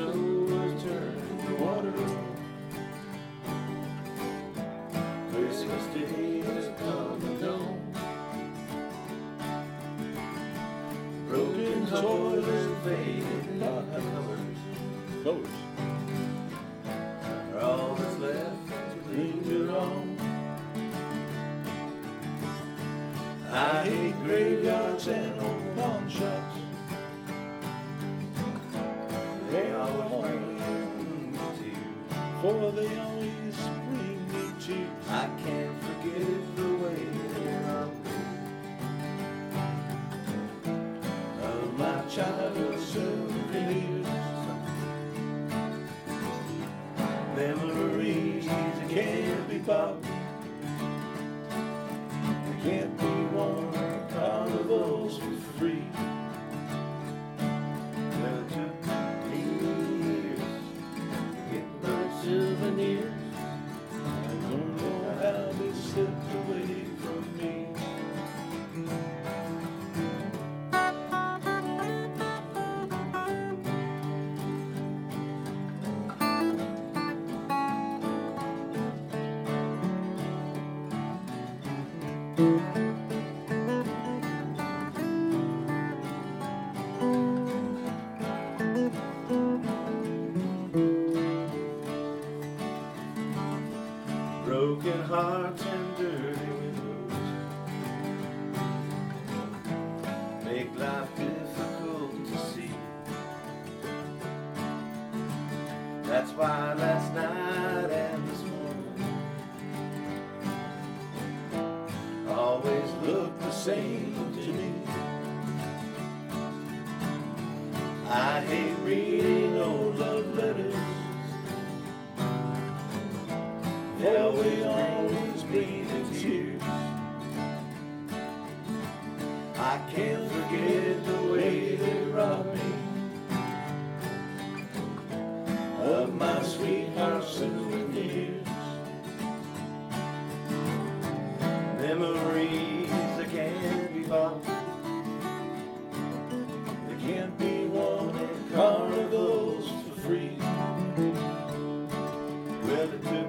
snow was turning to water. Christmas Day has come and gone. Broken toys and faded colors are all that's left to linger on. I hate graveyards and old pawn shops. They always bring me tears, for they always bring me tears. I can't forget the way they robbed me of my childhood souvenirs. Memories that can't be bought, they can't be worn at carnivals for free. Well, it took me years to get those souvenirs. I don't know how they slipped away from me. Broken hearts and dirty windows make life difficult to see. That's why last night and this morning always look the same to me. I hate reading old love letters. They'll always bring me tears. I can't forget the way they robbed me of my sweetheart's souvenirs. Memories that can't be bought, they can't be worn at carnivals for free. Well, it took